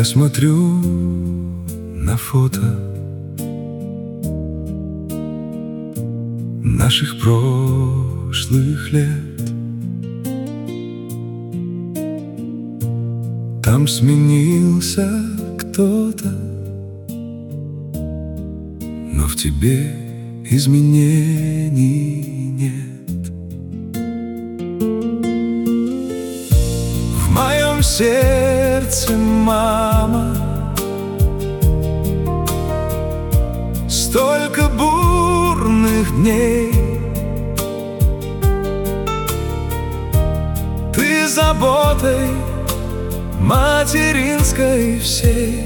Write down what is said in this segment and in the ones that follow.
Я смотрю на фото наших прошлых лет. Там сменился кто-то, но в тебе изменений нет. В моем сердце, мама, столько бурных дней. Ты заботой материнской всей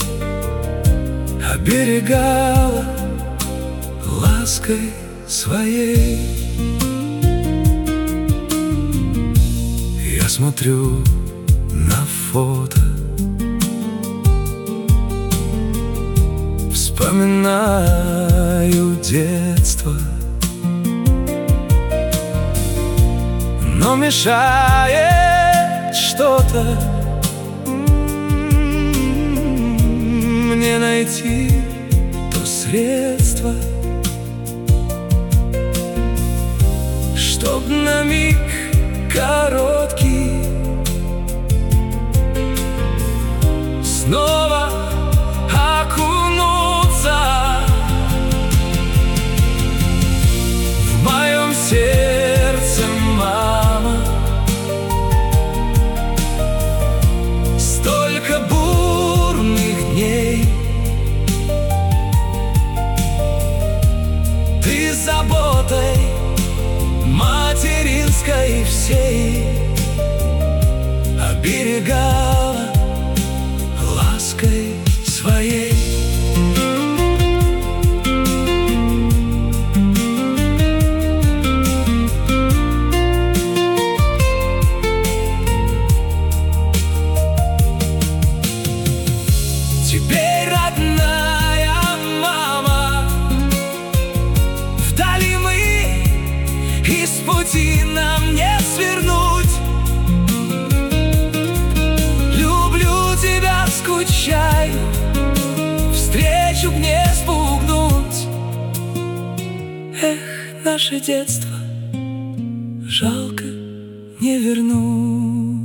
оберегала лаской своей. Я смотрю на фото, вспоминаю детство, но мешает что-то мне найти то средство, чтоб на миг короткий снова окунуться в моем сердце, мама. Столько бурных дней. Ты заботой материнской всей оберегала лаской своей. Теперь, родная мама, вдали мы, и с пути нам не свернуть. Люблю тебя, скучаю, встречу б не спугнуть. Эх, наше детство жалко не вернуть.